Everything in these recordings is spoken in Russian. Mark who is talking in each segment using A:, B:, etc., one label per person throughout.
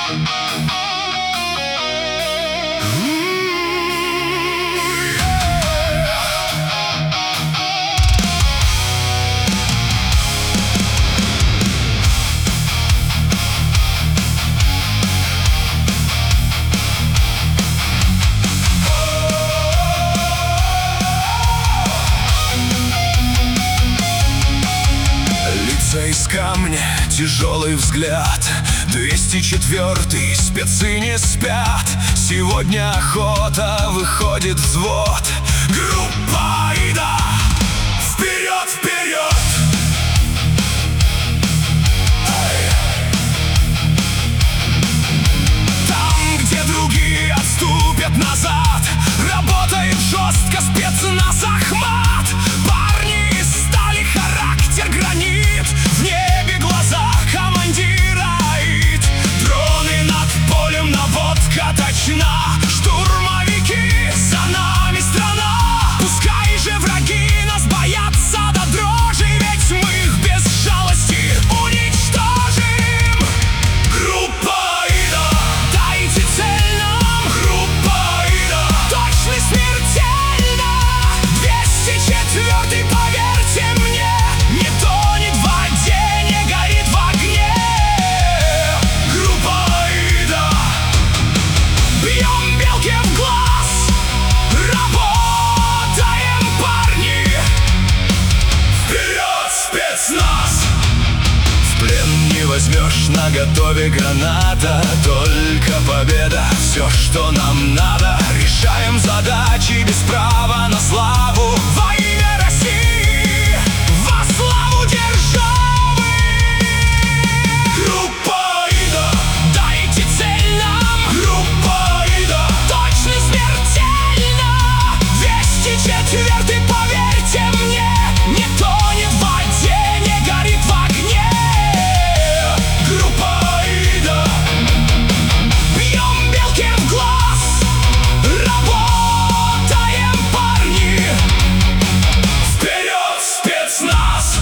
A: Из камня тяжелый взгляд, 204-й, спецы не спят. Сегодня охота, выходит взвод. Группа Аида, вперед, вперед! Там, где другие отступят назад, работает жестко спецназ Ахмат. Парни из стали, характер гранит, в небе глаза командира Аид. Дроны над полем, наводка точна, штурмовики, за нами страна. Пускай же враги нас боятся до дрожи, ведь мы их без жалости уничтожим. Группа Аида, дайте цель нам. Группа Аида, точно смертельно. 204-й, поверьте мне, не тонет в воде, не горит в огне. Группа Аида, бьем белке в глаз, работаем, парни. Вперед, спецназ! В плен не возьмешь, наготове граната, только победа, все, что нам надо. Решаем задачи без права на славу, во имя России, во славу державы. Группа Аида, дайте цель нам. Группа Аида, точно смертельно. 204-й, поверьте мне, не тонет в воде, не горит в огне. Группа Аида, бьем белке в глаз, работаем, парни. Вперед, спецназ!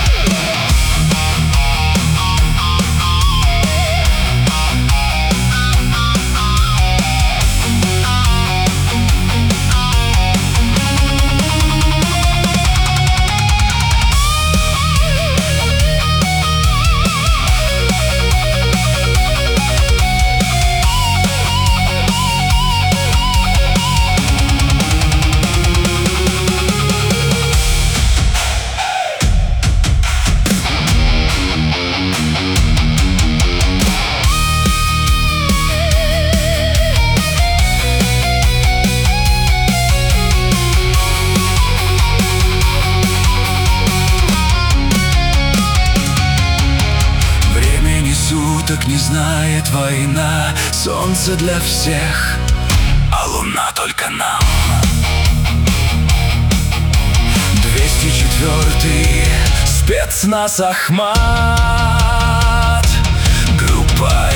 A: Суток не знает война, солнце для всех, а луна только нам. 204-й, спецназ Ахмат. Группа